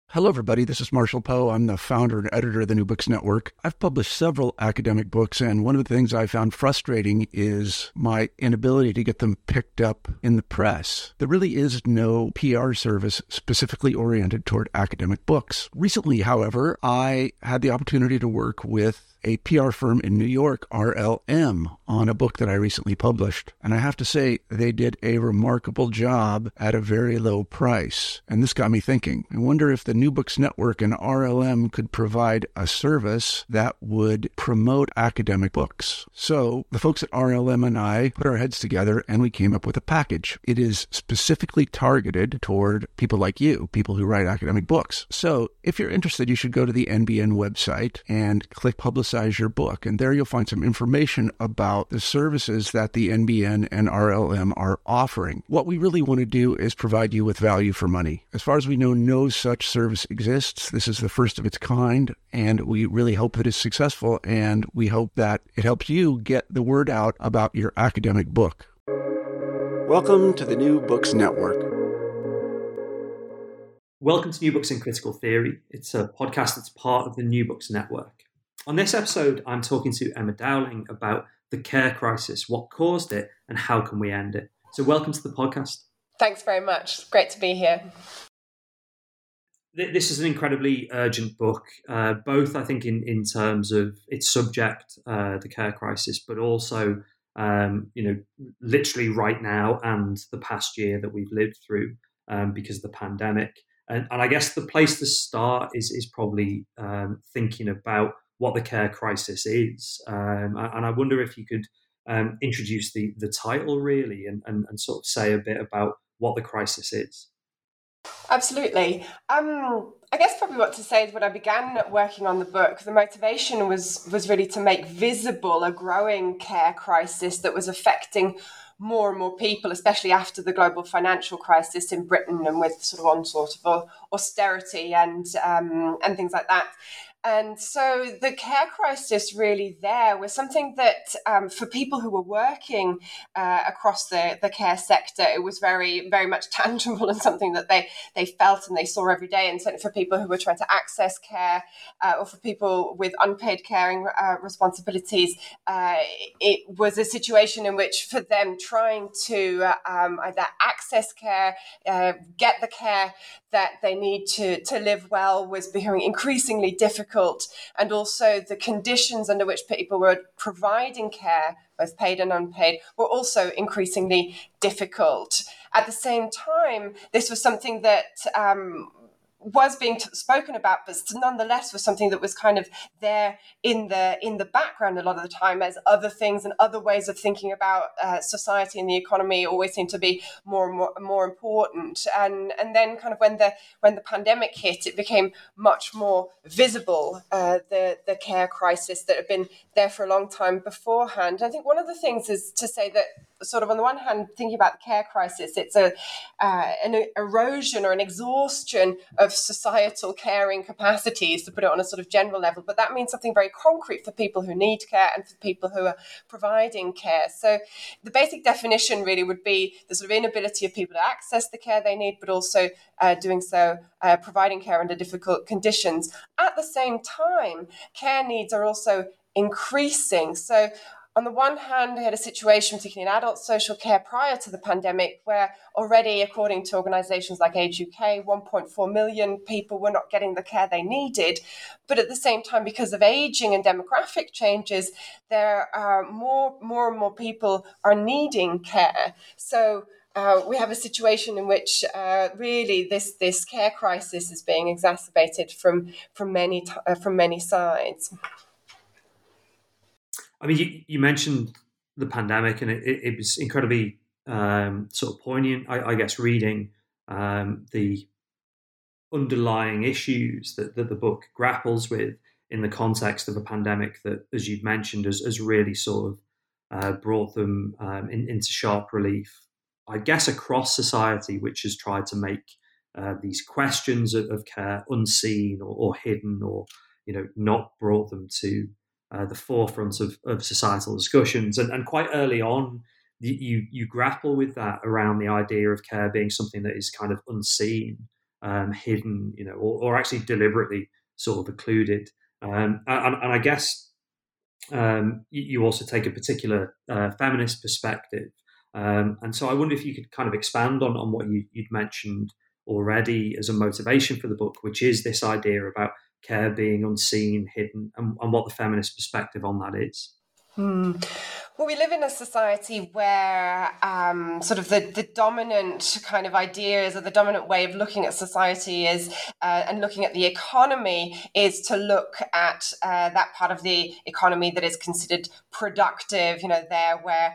Hello, everybody. This is Marshall Poe. I'm the founder and editor of the New Books Network. I've published several academic books, and one of the things I found frustrating is my inability to get them picked up in the press. There really is no PR service specifically oriented toward academic books. Recently, however, I had the opportunity to work with a PR firm in New York, RLM, on a book that I recently published. And I have to say, they did a remarkable job at a very low price. And this got me thinking. I wonder if the New Books Network and RLM could provide a service that would promote academic books. So the folks at RLM and I put our heads together and we came up with a package. It is specifically targeted toward people like you, people who write academic books. So if you're interested, you should go to the NBN website and click Publicize Your Book. And there you'll find some information about the services that the NBN and RLM are offering. What we really want to do is provide you with value for money. As far as we know, no such service exists. This is the first of its kind, and we really hope that it's successful, and we hope that it helps you get the word out about your academic book. Welcome to the New Books Network. Welcome to New Books in Critical Theory. It's a podcast that's part of the New Books Network. On this episode, I'm talking to Emma Dowling about the care crisis, what caused it, and how can we end it. So welcome to the podcast. Thanks very much. Great to be here. This is an incredibly urgent book, both I think in terms of its subject, the care crisis, but also literally right now and the past year that we've lived through because of the pandemic. And I guess the place to start is probably thinking about what the care crisis is. And I wonder if you could introduce the title really and sort of say a bit about what the crisis is. Absolutely. I guess probably what to say is when I began working on the book, the motivation was really to make visible a growing care crisis that was affecting more and more people, especially after the global financial crisis in Britain and with sort of onslaught of austerity and things like that. And so the care crisis really there was something that for people who were working across the care sector, it was very, very much tangible and something that they felt and they saw every day. And certainly for people who were trying to access care or for people with unpaid caring responsibilities, it was a situation in which for them trying to either access care, get the care that they need to live well was becoming increasingly difficult, and also the conditions under which people were providing care, both paid and unpaid, were also increasingly difficult. At the same time, this was something that was being spoken about, but nonetheless was something that was kind of there in the background a lot of the time, as other things and other ways of thinking about society and the economy always seem to be more and more important. And then kind of when the pandemic hit, it became much more visible, the care crisis that had been there for a long time beforehand. I think one of the things is to say that sort of on the one hand, thinking about the care crisis, it's an erosion or an exhaustion of societal caring capacities, to put it on a sort of general level. But that means something very concrete for people who need care and for people who are providing care. So the basic definition really would be the sort of inability of people to access the care they need, but also doing so, providing care under difficult conditions. At the same time, care needs are also increasing. So on the one hand, we had a situation, particularly in adult social care prior to the pandemic, where already, according to organisations like Age UK, 1.4 million people were not getting the care they needed. But at the same time, because of ageing and demographic changes, there are more and more people are needing care. So we have a situation in which really this care crisis is being exacerbated from many sides. I mean, you mentioned the pandemic, and it was incredibly sort of poignant, I guess, reading the underlying issues that the book grapples with in the context of a pandemic that, as you've mentioned, has really sort of brought them into sharp relief, I guess, across society, which has tried to make these questions of care unseen or hidden, or not brought them to the forefront of societal discussions. And quite early on, you grapple with that around the idea of care being something that is kind of unseen. hidden, or actually deliberately sort of occluded. And I guess you also take a particular feminist perspective. And so I wonder if you could kind of expand on what you'd mentioned already as a motivation for the book, which is this idea about care being unseen, hidden, and what the feminist perspective on that is. Well, we live in a society where sort of the dominant kind of ideas, or the dominant way of looking at society is, and looking at the economy, is to look at that part of the economy that is considered productive, there where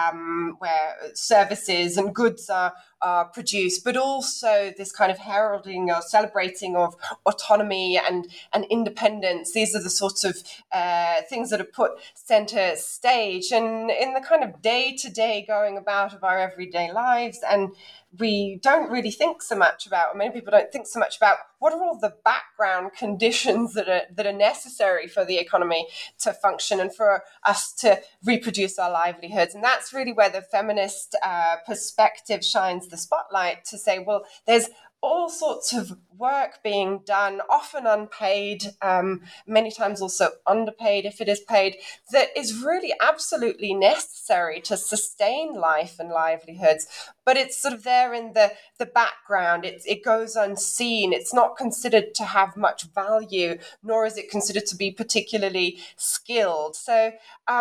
services and goods are produced, but also this kind of heralding or celebrating of autonomy and independence. These are the sorts of things that are put center stage and in the kind of day-to-day going about of our everyday lives. And we don't really think so much about, or many people don't think so much about, what are all the background conditions that are necessary for the economy to function and for us to reproduce our livelihoods. And that's really where the feminist perspective shines the spotlight, to say, well, there's all sorts of work being done, often unpaid, many times also underpaid if it is paid, that is really absolutely necessary to sustain life and livelihoods. But it's sort of there in the background. It goes unseen. It's not considered to have much value, nor is it considered to be particularly skilled. So,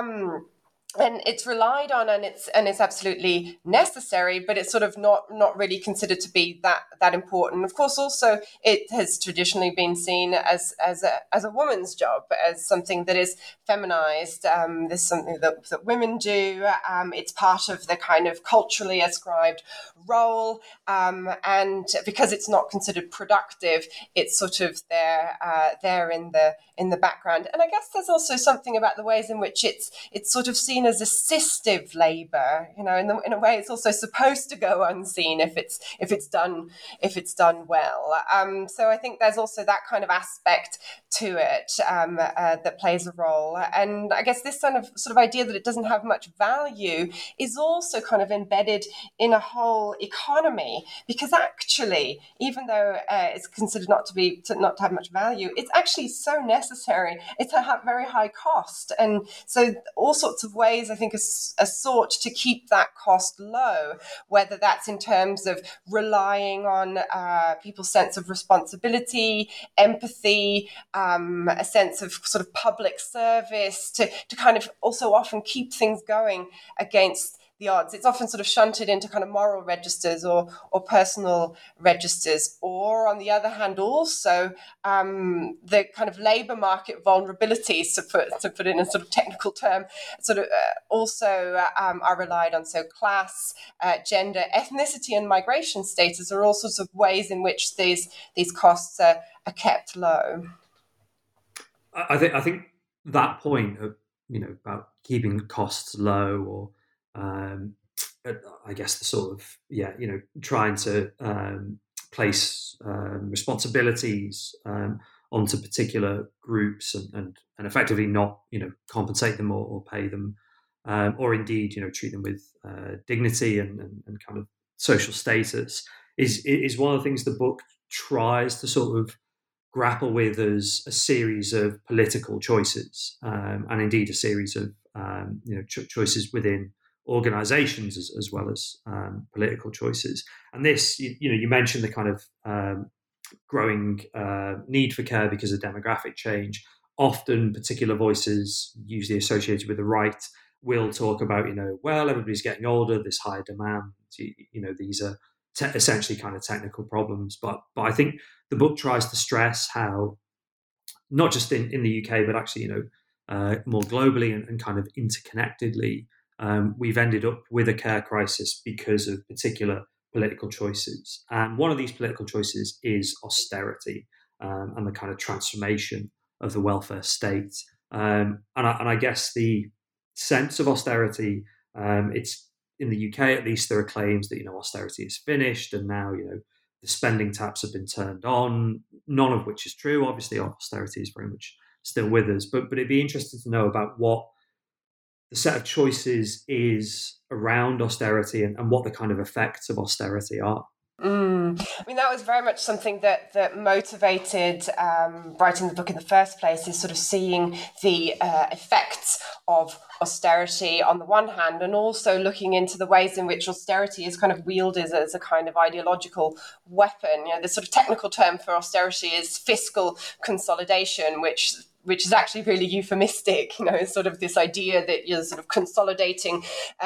and it's relied on, and it's absolutely necessary, but it's sort of not really considered to be that important. Of course, also it has traditionally been seen as a woman's job, as something that is feminized. There's something that women do. It's part of the kind of culturally ascribed role, and because it's not considered productive, it's sort of there in the background. And I guess there's also something about the ways in which it's sort of seen as assistive labor. In a way, it's also supposed to go unseen if it's done well. So I think there's also that kind of aspect to it that plays a role. And I guess this sort of idea that it doesn't have much value is also kind of embedded in a whole economy, because actually, even though it's considered not to have much value, it's actually so necessary. It's a very high cost, and so all sorts of ways I think are sought to keep that cost low, whether that's in terms of relying on people's sense of responsibility, empathy, a sense of sort of public service to kind of also often keep things going against the odds. It's often sort of shunted into kind of moral registers or personal registers, or on the other hand, also the kind of labour market vulnerabilities, to put in a sort of technical term, sort of also are relied on. So class, gender, ethnicity, and migration status are all sorts of ways in which these costs are kept low. I think that point of about keeping costs low, or I guess the sort of trying to place responsibilities onto particular groups and effectively not compensate them or pay them, or indeed treat them with dignity and kind of social status is one of the things the book tries to sort of grapple with as a series of political choices, and indeed a series of choices within organizations as well as political choices. And this, you mentioned the kind of growing need for care because of demographic change. Often particular voices, usually associated with the right, will talk about, well, everybody's getting older, there's higher demand, these are essentially kind of technical problems. But I think the book tries to stress how, not just in the UK, but actually, more globally and kind of interconnectedly, we've ended up with a care crisis because of particular political choices. And one of these political choices is austerity, and the kind of transformation of the welfare state. And I guess the sense of austerity, it's in the UK at least, there are claims that austerity is finished and now the spending taps have been turned on. None of which is true. Obviously, austerity is very much still with us. But it'd be interesting to know about what the set of choices is around austerity and what the kind of effects of austerity are. I mean, that was very much something that motivated writing the book in the first place, is sort of seeing the effects of austerity on the one hand, and also looking into the ways in which austerity is kind of wielded as a kind of ideological weapon. The sort of technical term for austerity is fiscal consolidation, which is actually really euphemistic, sort of this idea that you're sort of consolidating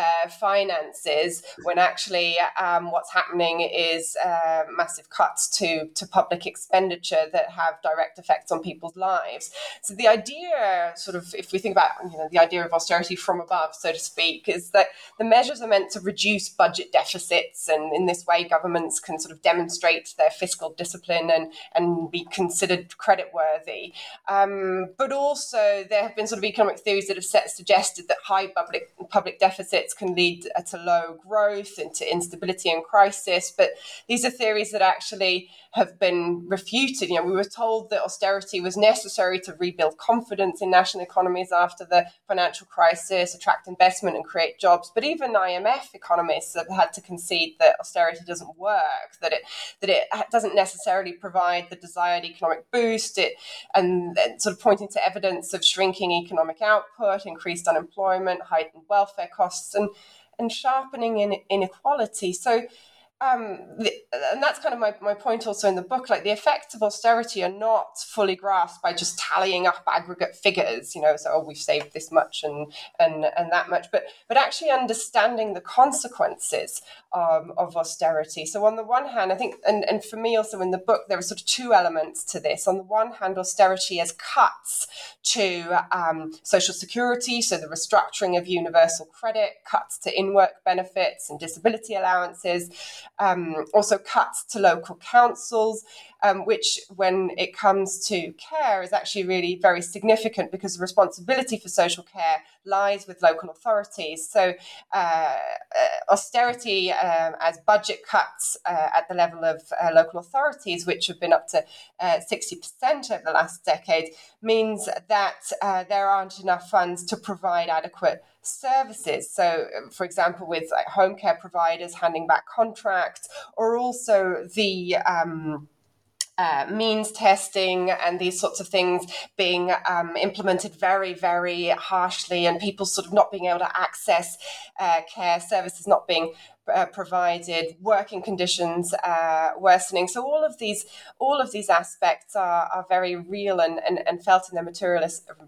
finances, when actually what's happening is massive cuts to public expenditure that have direct effects on people's lives. So the idea, sort of, if we think about the idea of austerity from above, so to speak, is that the measures are meant to reduce budget deficits, and in this way governments can sort of demonstrate their fiscal discipline and be considered creditworthy. But also there have been sort of economic theories that have suggested that high public deficits can lead to low growth, into instability and crisis. But these are theories that actually have been refuted. We were told that austerity was necessary to rebuild confidence in national economies after the financial crisis, attract investment and create jobs. But even IMF economists have had to concede that austerity doesn't work, that it doesn't necessarily provide the desired economic boost, and sort of pointing to evidence of shrinking economic output, increased unemployment, heightened welfare costs, and sharpening inequality. So and that's kind of my point also in the book. Like, the effects of austerity are not fully grasped by just tallying up aggregate figures, so we've saved this much and that much, but actually understanding the consequences of austerity. So on the one hand, I think, and for me also in the book, there are sort of two elements to this. On the one hand, austerity as cuts to social security, so the restructuring of universal credit, cuts to in-work benefits and disability allowances, also cuts to local councils, which, when it comes to care, is actually really very significant, because the responsibility for social care lies with local authorities. So austerity as budget cuts at the level of local authorities, which have been up to 60% over the last decade, means that there aren't enough funds to provide adequate services. So, for example, with home care providers handing back contracts, or also the means testing and these sorts of things being implemented very, very harshly, and people sort of not being able to access care services not being provided, working conditions worsening. So all of these aspects are very real and felt in their material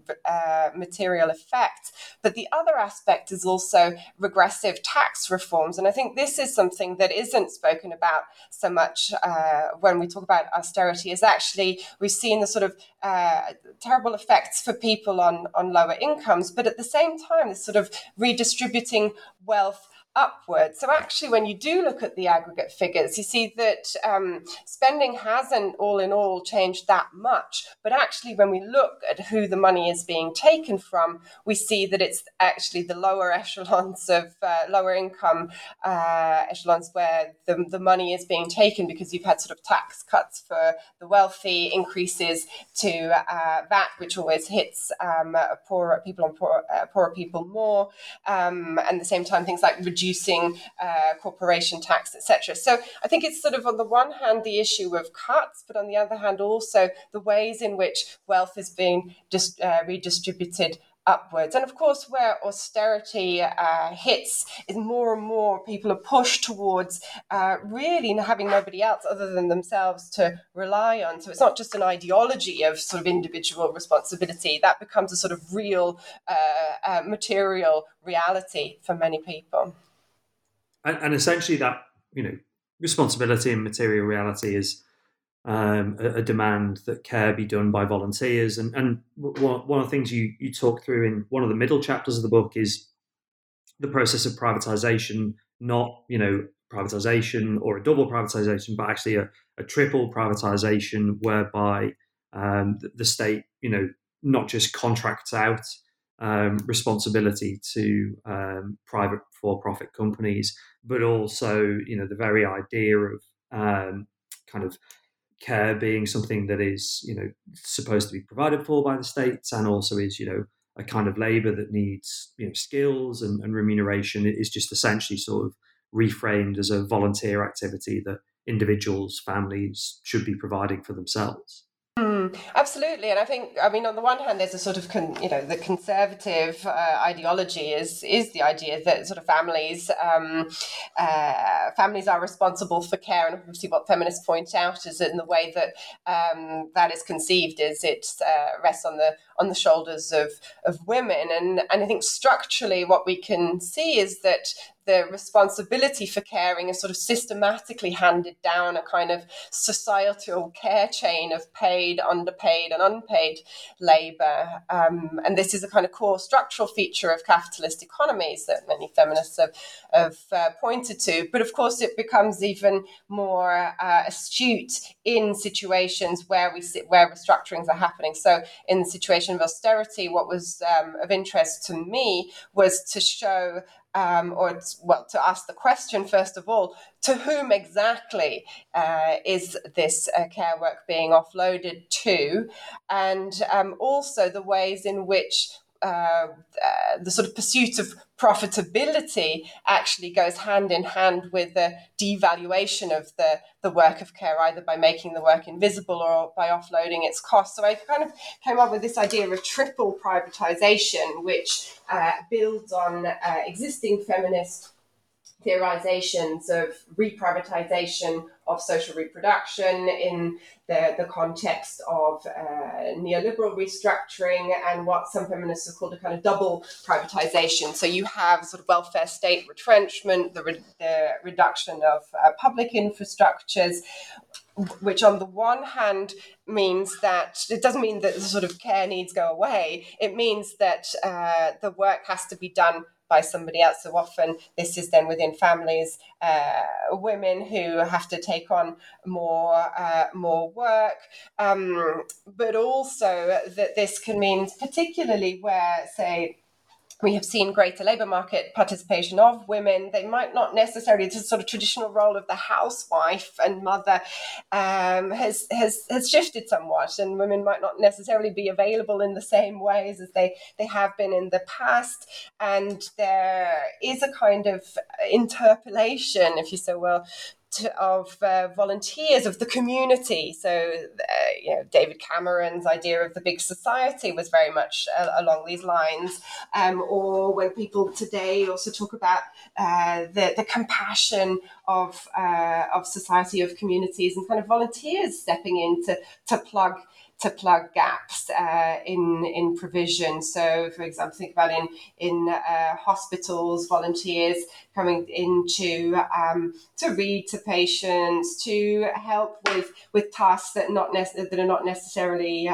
effect. But the other aspect is also regressive tax reforms, and I think this is something that isn't spoken about so much when we talk about austerity. Is actually, we've seen the sort of terrible effects for people on lower incomes, but at the same time, this sort of redistributing wealth upwards. So actually, when you do look at the aggregate figures, you see that spending hasn't all in all changed that much. But actually, when we look at who the money is being taken from, we see that it's actually the lower echelons of lower income echelons where the money is being taken, because you've had sort of tax cuts for the wealthy, increases to VAT, which always hits poorer people more, and at the same time things like reducing corporation tax, etc. So I think it's sort of, on the one hand, the issue of cuts, but on the other hand also the ways in which wealth is being redistributed upwards. And of course, where austerity hits is more and more people are pushed towards really having nobody else other than themselves to rely on. So it's not just an ideology of sort of individual responsibility. That becomes a sort of real material reality for many people. And essentially that, responsibility and material reality is a demand that care be done by volunteers. And one of the things you talk through in one of the middle chapters of the book is the process of privatization, not, privatization or a double privatization, but actually a triple privatization, whereby the state, not just contracts out responsibility to private for-profit companies, but also, the very idea of kind of care being something that is, supposed to be provided for by the states, and also is, a kind of labour that needs, skills and remuneration. It is just essentially sort of reframed as a volunteer activity that individuals, families should be providing for themselves. Absolutely, and I mean, on the one hand, there's a sort of the conservative ideology is the idea that sort of families are responsible for care, and obviously what feminists point out is that in the way that that is conceived is it rests on the shoulders of women, and I think structurally what we can see is that the responsibility for caring is sort of systematically handed down a kind of societal care chain of paid, underpaid, and unpaid labour. And this is a kind of core structural feature of capitalist economies that many feminists have pointed to. But of course, it becomes even more astute in situations where restructurings are happening. So in the situation of austerity, what was of interest to me was to show to ask the question, first of all, to whom exactly is this care work being offloaded to? And also the ways in which the sort of pursuit of profitability actually goes hand in hand with the devaluation of the work of care, either by making the work invisible or by offloading its costs. So I kind of came up with this idea of triple privatization, which builds on existing feminist theorizations of reprivatization of social reproduction in the context of neoliberal restructuring, and what some feminists have called a kind of double privatization. So you have sort of welfare state retrenchment, the reduction of public infrastructures, which on the one hand means that it doesn't mean that the sort of care needs go away. It means that the work has to be done by somebody else. So often this is then within families, women who have to take on more work, but also that this can mean, particularly where, say, we have seen greater labour market participation of women. They might not necessarily, the sort of traditional role of the housewife and mother has shifted somewhat, and women might not necessarily be available in the same ways as they have been in the past. And there is a kind of interpolation, if you so will, of volunteers of the community. So, David Cameron's idea of the big society was very much along these lines. Or when people today also talk about the compassion of society, of communities, and kind of volunteers stepping in to plug gaps in provision. So, for example, think about in hospitals, volunteers coming in to read to patients, to help with tasks that are not necessarily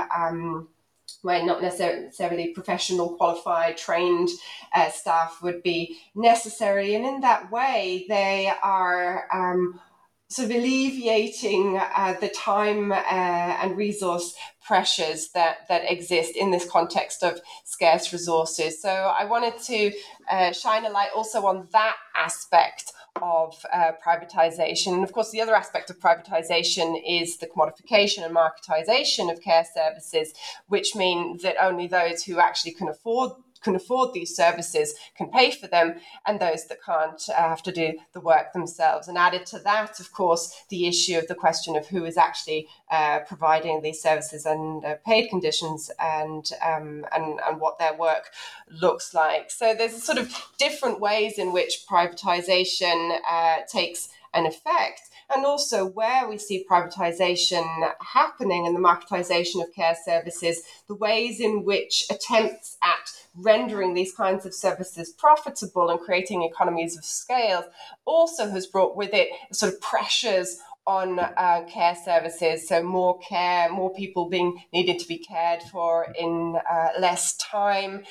where not necessarily professional, qualified, trained staff would be necessary. And in that way, they are sort of alleviating the time and resource pressures that exist in this context of scarce resources. So I wanted to shine a light also on that aspect of privatization. And of course, the other aspect of privatization is the commodification and marketization of care services, which mean that only those who actually can afford these services can pay for them, and those that can't have to do the work themselves. And added to that, of course, the issue of the question of who is actually providing these services and paid conditions, and what their work looks like. So there's sort of different ways in which privatization takes an effect. And also where we see privatization happening and the marketization of care services, the ways in which attempts at rendering these kinds of services profitable and creating economies of scale also has brought with it sort of pressures on care services. So more care, more people needed to be cared for in less time,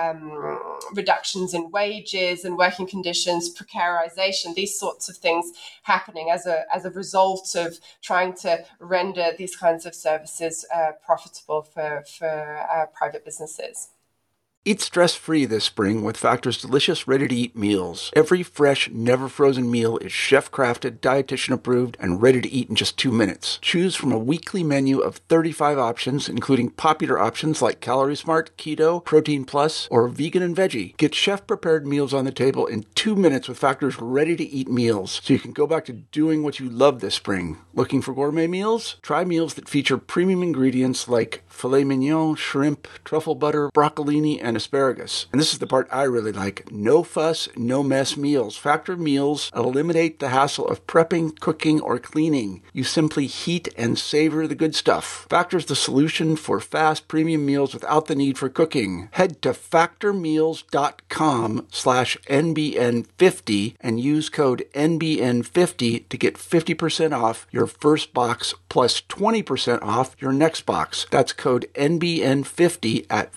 reductions in wages and working conditions, precarization, these sorts of things happening as a result of trying to render these kinds of services profitable for private businesses. Eat stress-free this spring with Factor's delicious ready-to-eat meals. Every fresh, never-frozen meal is chef-crafted, dietitian-approved, and ready to eat in just 2 minutes. Choose from a weekly menu of 35 options, including popular options like Calorie Smart, Keto, Protein Plus, or Vegan and Veggie. Get chef-prepared meals on the table in 2 minutes with Factor's ready-to-eat meals, so you can go back to doing what you love this spring. Looking for gourmet meals? Try meals that feature premium ingredients like filet mignon, shrimp, truffle butter, broccolini, and asparagus. And this is the part I really like. No fuss, no mess meals. Factor meals eliminate the hassle of prepping, cooking, or cleaning. You simply heat and savor the good stuff. Factor's the solution for fast premium meals without the need for cooking. Head to factormeals.com/NBN50 and use code NBN50 to get 50% off your first box plus 20% off your next box. That's code NBN50 at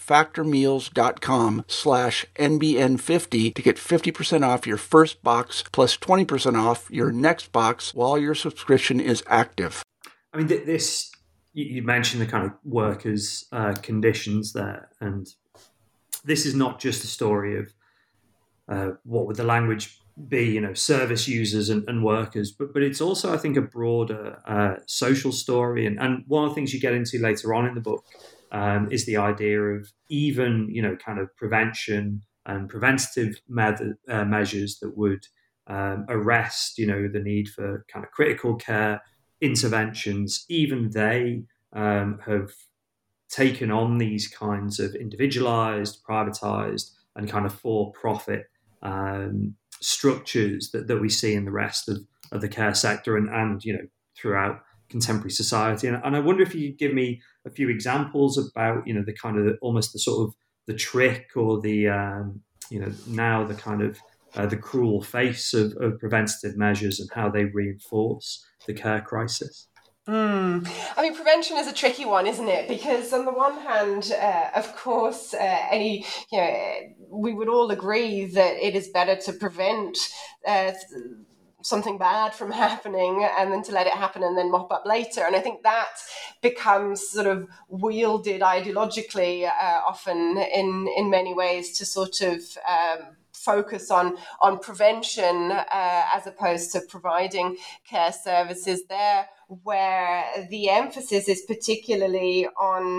factormeals.com/NBN50 to get 50% off your first box plus 20% off your next box while your subscription is active. I mean, this, you mentioned the kind of workers' conditions there, and this is not just a story of what would the language be, service users and workers, but it's also, I think, a broader social story. And one of the things you get into later on in the book is the idea of even, kind of prevention and preventative measures that would arrest, the need for kind of critical care interventions. Even they have taken on these kinds of individualized, privatized, and kind of for-profit structures that we see in the rest of the care sector and throughout contemporary society. And I wonder if you could give me a few examples about the kind of almost the sort of the trick or the now the kind of the cruel face of preventative measures and how they reinforce the care crisis. I mean, prevention is a tricky one, isn't it? Because on the one hand, of course, we would all agree that it is better to prevent something bad from happening and then to let it happen and then mop up later. And I think that becomes sort of wielded ideologically often in many ways to sort of focus on prevention as opposed to providing care services there, where the emphasis is particularly on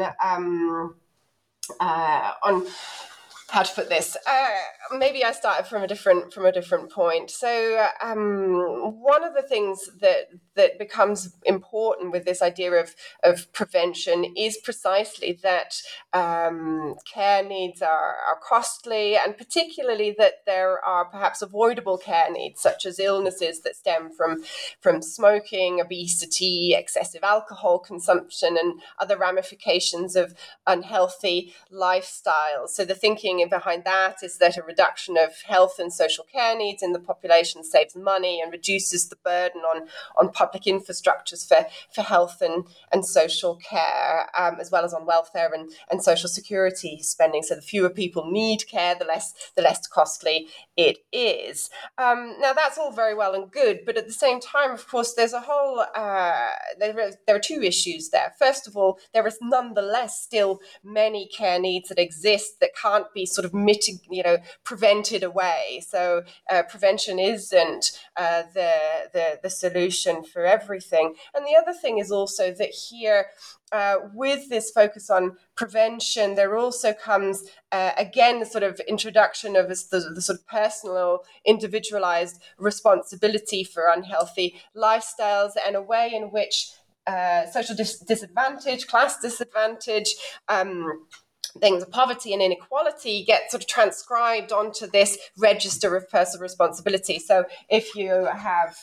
how to put this. Maybe I started from a different point. So one of the things that becomes important with this idea of prevention is precisely that care needs are costly, and particularly that there are perhaps avoidable care needs, such as illnesses that stem from smoking, obesity, excessive alcohol consumption, and other ramifications of unhealthy lifestyles. So the thinking behind that is that a reduction of health and social care needs in the population saves money and reduces the burden on public infrastructures for health and social care, as well as on welfare and social security spending. So the fewer people need care, the less costly it is. Now that's all very well and good, but at the same time, of course, there's a whole there are two issues there. First of all, there is nonetheless still many care needs that exist that can't be sort of prevented away. So prevention isn't the solution for everything. And the other thing is also that here, with this focus on prevention, there also comes, again, the sort of introduction of the sort of personal, individualized responsibility for unhealthy lifestyles, and a way in which social disadvantage, class disadvantage, things of poverty and inequality get sort of transcribed onto this register of personal responsibility. So if you have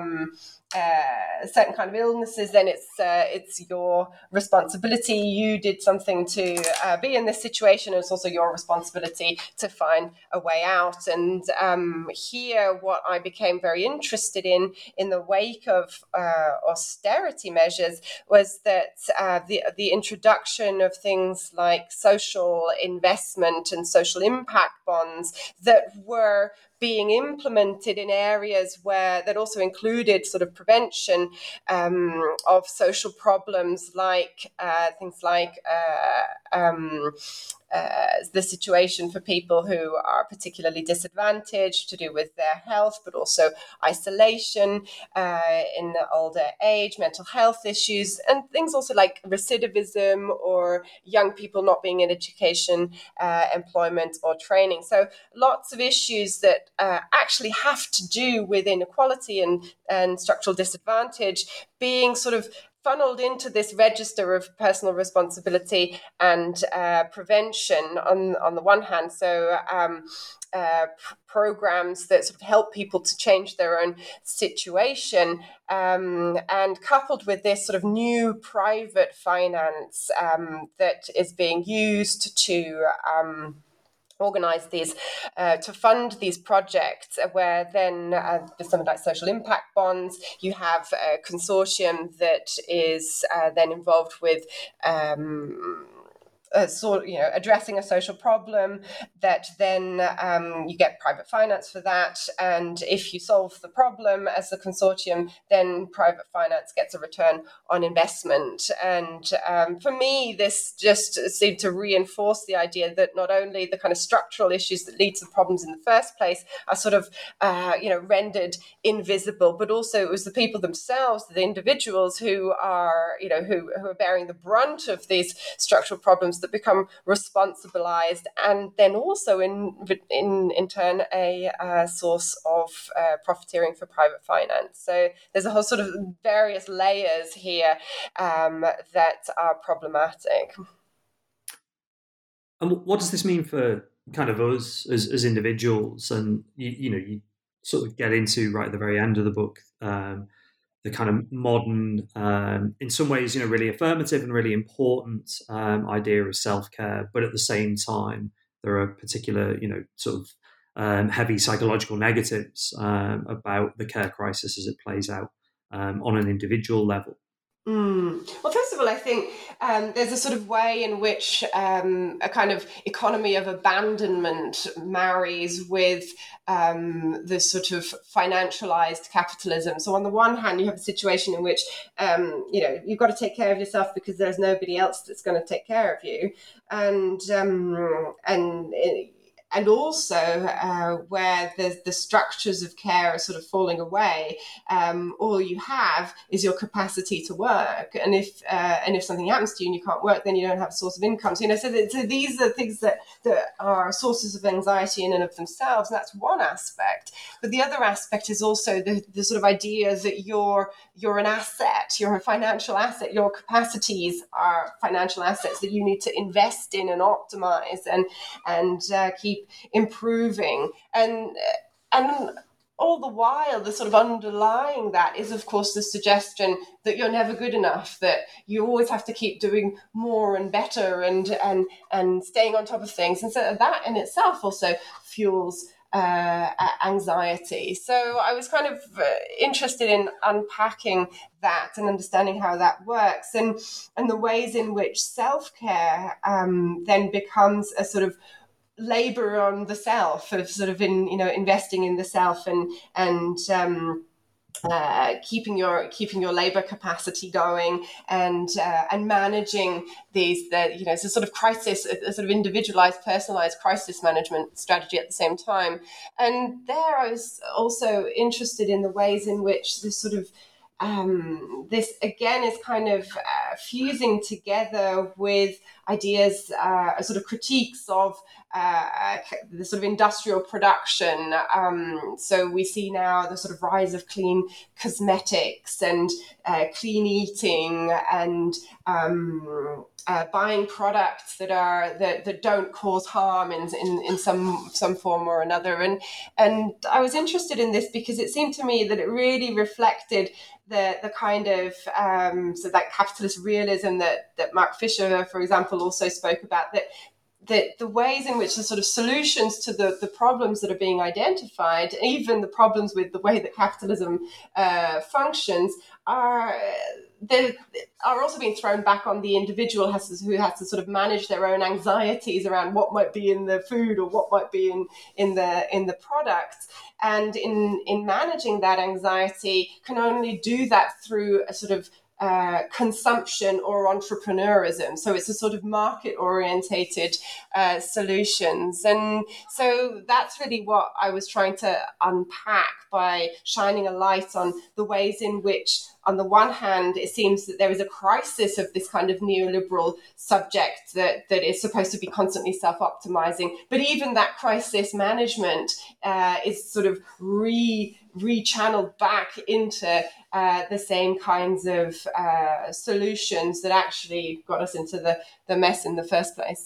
certain kind of illnesses, then it's your responsibility. You did something to be in this situation. It's also your responsibility to find a way out. And here, what I became very interested in the wake of austerity measures was that the introduction of things like social investment and social impact bonds that were being implemented in areas that also included sort of prevention of social problems like things like the situation for people who are particularly disadvantaged to do with their health, but also isolation in older age, mental health issues, and things also like recidivism or young people not being in education, employment or training. So lots of issues that actually have to do with inequality and structural disadvantage being sort of funneled into this register of personal responsibility and prevention on the one hand. So programs that sort of help people to change their own situation, and coupled with this sort of new private finance that is being used to organize these, to fund these projects, where then there's something like social impact bonds. You have a consortium that is then involved with addressing a social problem, that then you get private finance for that. And if you solve the problem as a consortium, then private finance gets a return on investment. And for me, this just seemed to reinforce the idea that not only the kind of structural issues that lead to the problems in the first place are sort of, rendered invisible, but also it was the people themselves, the individuals who are, who are bearing the brunt of these structural problems that become responsibilized, and then also in turn a source of profiteering for private finance. So there's a whole sort of various layers here that are problematic. And what does this mean for kind of us as individuals? And you sort of get into right at the very end of the book, the kind of modern, in some ways, really affirmative and really important idea of self-care, but at the same time, there are particular, sort of heavy psychological negatives about the care crisis as it plays out on an individual level. Well, first of all, I think there's a sort of way in which a kind of economy of abandonment marries with the sort of financialized capitalism. So on the one hand, you have a situation in which, you've got to take care of yourself because there's nobody else that's going to take care of you. And also where the structures of care are sort of falling away, all you have is your capacity to work. And if something happens to you and you can't work, then you don't have a source of income. So, so these are things that are sources of anxiety in and of themselves. And that's one aspect. But the other aspect is also the sort of idea that you're an asset, you're a financial asset. Your capacities are financial assets that you need to invest in and optimize and keep improving, and all the while the sort of underlying that is of course the suggestion that you're never good enough, that you always have to keep doing more and better and staying on top of things, and so that in itself also fuels anxiety. So I was kind of interested in unpacking that and understanding how that works, and the ways in which self-care then becomes a sort of labor on the self, of sort of investing in the self and keeping your labor capacity going, and managing these, it's a sort of crisis, a sort of individualized, personalized crisis management strategy at the same time. And there I was also interested in the ways in which this sort of this again is kind of fusing together with ideas, sort of critiques of the sort of industrial production. So we see now the sort of rise of clean cosmetics and clean eating, and buying products that don't cause harm in some form or another. And I was interested in this because it seemed to me that it really reflected the kind of so that capitalist realism that Mark Fisher, for example, also spoke about, that the ways in which the sort of solutions to the problems that are being identified, even the problems with the way that capitalism functions, are also being thrown back on the individual who has to sort of manage their own anxieties around what might be in the food or what might be in the product. And in managing that anxiety, can only do that through a sort of consumption or entrepreneurism. So it's a sort of market orientated solutions. And so that's really what I was trying to unpack by shining a light on the ways in which, on the one hand, it seems that there is a crisis of this kind of neoliberal subject that is supposed to be constantly self-optimizing. But even that crisis management is sort of re-channeled back into the same kinds of solutions that actually got us into the mess in the first place.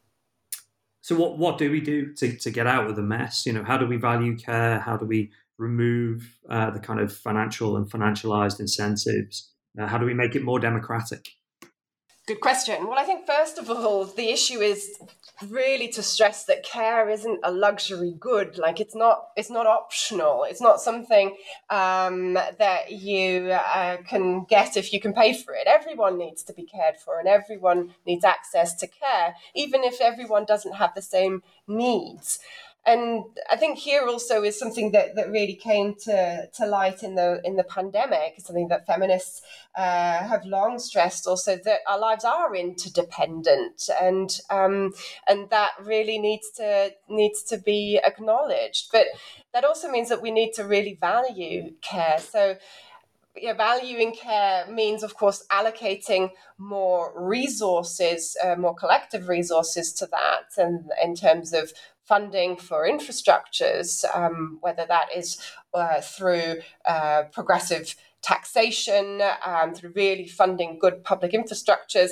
So what do we do to get out of the mess? How do we value care? How do we remove the kind of financial and financialized incentives? How do we make it more democratic? Good question. Well, I think first of all, the issue is really to stress that care isn't a luxury good. Like it's not optional. It's not something that you can get if you can pay for it. Everyone needs to be cared for, and everyone needs access to care, even if everyone doesn't have the same needs. And I think here also is something that really came to light in the pandemic, something that feminists have long stressed also, that our lives are interdependent, and that really needs to be acknowledged. But that also means that we need to really value care. So valuing care means, of course, allocating more resources, more collective resources to that, and in terms of funding for infrastructures, whether that is through progressive taxation, through really funding good public infrastructures,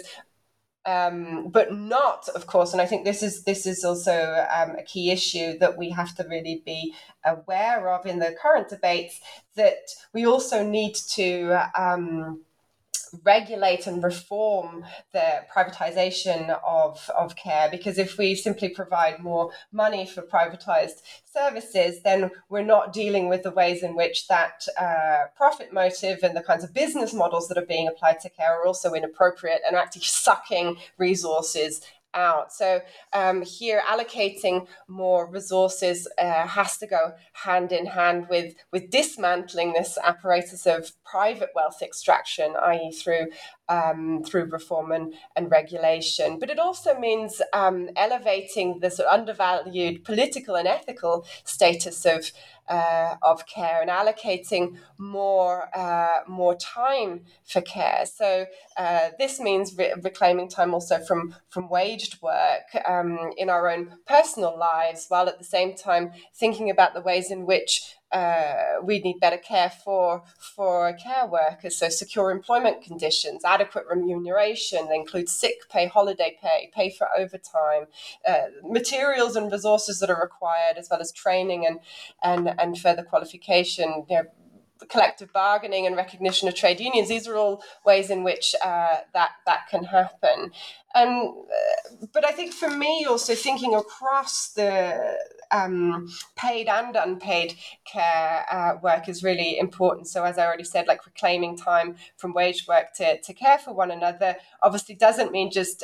but not, of course, and I think this is also a key issue that we have to really be aware of in the current debates, that we also need to regulate and reform the privatization of care, because if we simply provide more money for privatized services, then we're not dealing with the ways in which that profit motive and the kinds of business models that are being applied to care are also inappropriate and actually sucking resources out. So here, allocating more resources has to go hand in hand with dismantling this apparatus of private wealth extraction, i.e. through reform and regulation. But it also means elevating the sort of undervalued political and ethical status of care, and allocating more time for care. So this means reclaiming time also from waged work in our own personal lives, while at the same time thinking about the ways in which we need better care for care workers. So secure employment conditions, adequate remuneration, they include sick pay, holiday pay for overtime, materials and resources that are required, as well as training and further qualification, collective bargaining and recognition of trade unions. These are all ways in which that can happen. But I think for me, also thinking across the paid and unpaid care work is really important. So as I already said, like reclaiming time from wage work to care for one another obviously doesn't mean just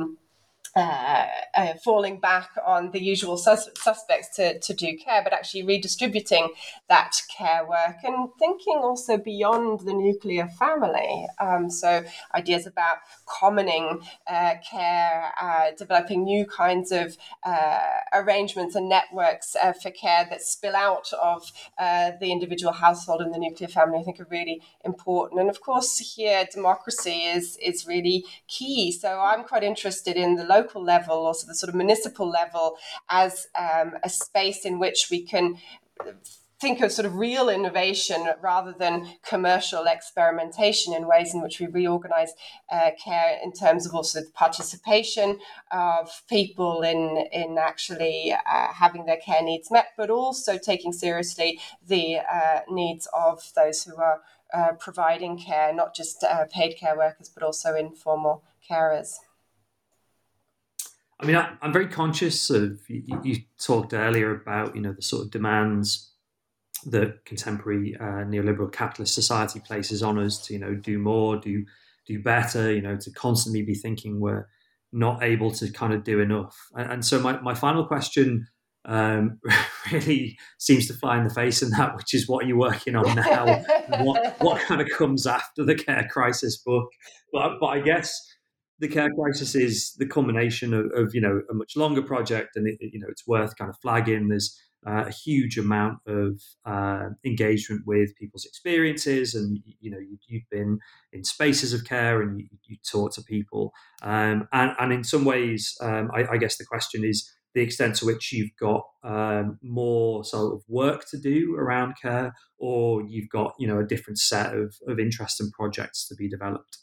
falling back on the usual suspects to do care, but actually redistributing that care work and thinking also beyond the nuclear family. So ideas about commoning care, developing new kinds of arrangements and networks for care that spill out of the individual household and the nuclear family, I think are really important. And of course here democracy is really key. So I'm quite interested in the local level, also the sort of municipal level, as a space in which we can think of sort of real innovation rather than commercial experimentation, in ways in which we reorganize care in terms of also the participation of people in actually having their care needs met, but also taking seriously the needs of those who are providing care, not just paid care workers, but also informal carers. I mean, I'm very conscious of, you talked earlier about, the sort of demands that contemporary neoliberal capitalist society places on us to, do more, do better, to constantly be thinking we're not able to kind of do enough. And so my final question really seems to fly in the face in that, which is what you're working on now. what kind of comes after the care crisis book? But I guess the care crisis is the culmination of a much longer project, and it's worth kind of flagging. There's a huge amount of engagement with people's experiences, and you've been in spaces of care, and you talk to people, and in some ways, I guess the question is the extent to which you've got more sort of work to do around care, or you've got a different set of interests and projects to be developed.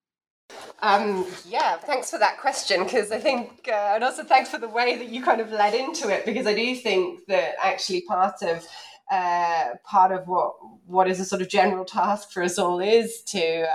Yeah, thanks for that question, because I think, and also thanks for the way that you kind of led into it, because I do think that actually part of what is a sort of general task for us all is to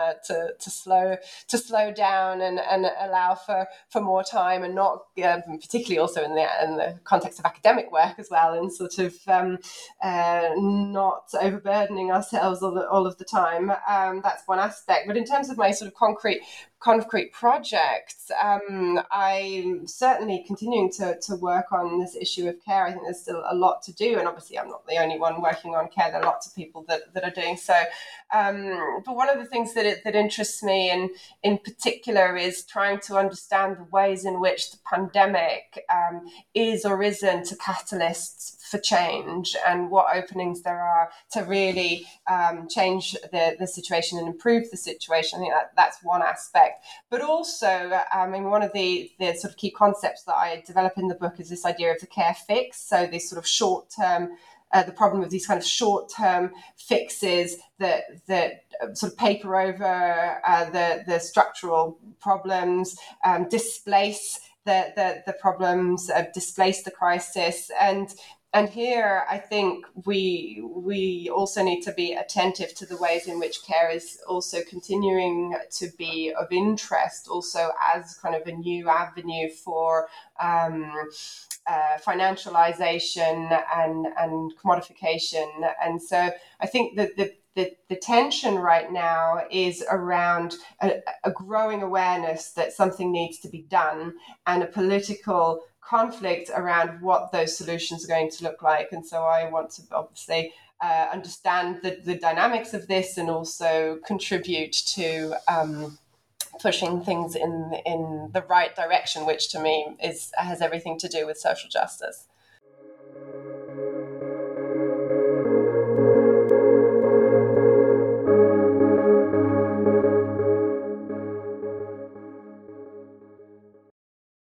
slow down and allow for more time, and not particularly also in the context of academic work as well, and sort of not overburdening ourselves all of the time. That's one aspect. But in terms of my sort of concrete projects, I'm certainly continuing to work on this issue of care. I think there's still a lot to do, and obviously I'm not the only one working on care. There are lots of people that are doing so. But one of the things that interests me in particular is trying to understand the ways in which the pandemic is or isn't a catalyst for change, and what openings there are to really change the situation and improve the situation. I think that's one aspect. But also, one of the sort of key concepts that I develop in the book is this idea of the care fix. So this sort of short-term, the problem of these kind of short-term fixes that sort of paper over the structural problems, displace the problems, displace the crisis. And here, I think we also need to be attentive to the ways in which care is also continuing to be of interest, also as kind of a new avenue for financialization and commodification. And so I think that the tension right now is around a growing awareness that something needs to be done, and a political conflict around what those solutions are going to look like. And so I want to obviously understand the dynamics of this, and also contribute to pushing things in the right direction, which to me has everything to do with social justice.